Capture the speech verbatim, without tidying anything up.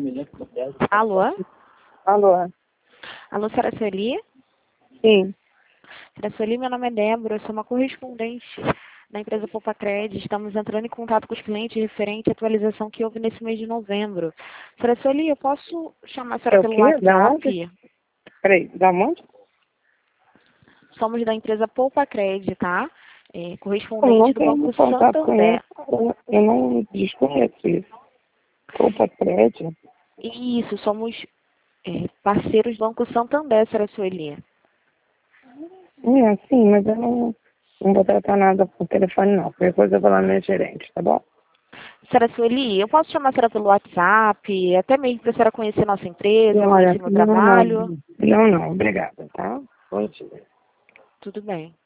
Alô? Alô? Alô, senhora Sueli? Sim. Senhora Sueli, meu nome é Débora, eu sou uma correspondente da empresa Poupa Cred. Estamos entrando em contato com os clientes referente à atualização que houve nesse mês de novembro. Senhora Sueli, eu posso chamar a senhora É o pelo quê? Da onde? WhatsApp? Peraí, da onde? Somos da empresa Poupa Cred, tá? É, Eu correspondente não do tenho Banco contato com Santander. isso. Eu, eu não desconheço isso. Culpa crédito? Isso, somos é, parceiros do Banco Santander, senhora Sueli. É, sim, mas eu não, não vou tratar nada por telefone, não. Qualquer coisa eu vou lá no meu gerente, tá bom? Senhora Sueli, eu posso chamar a senhora pelo WhatsApp, até mesmo para a senhora conhecer nossa empresa, Olha, conhecer meu não, trabalho? não. Não, não. Obrigada, tá? Bom dia. Tudo bem.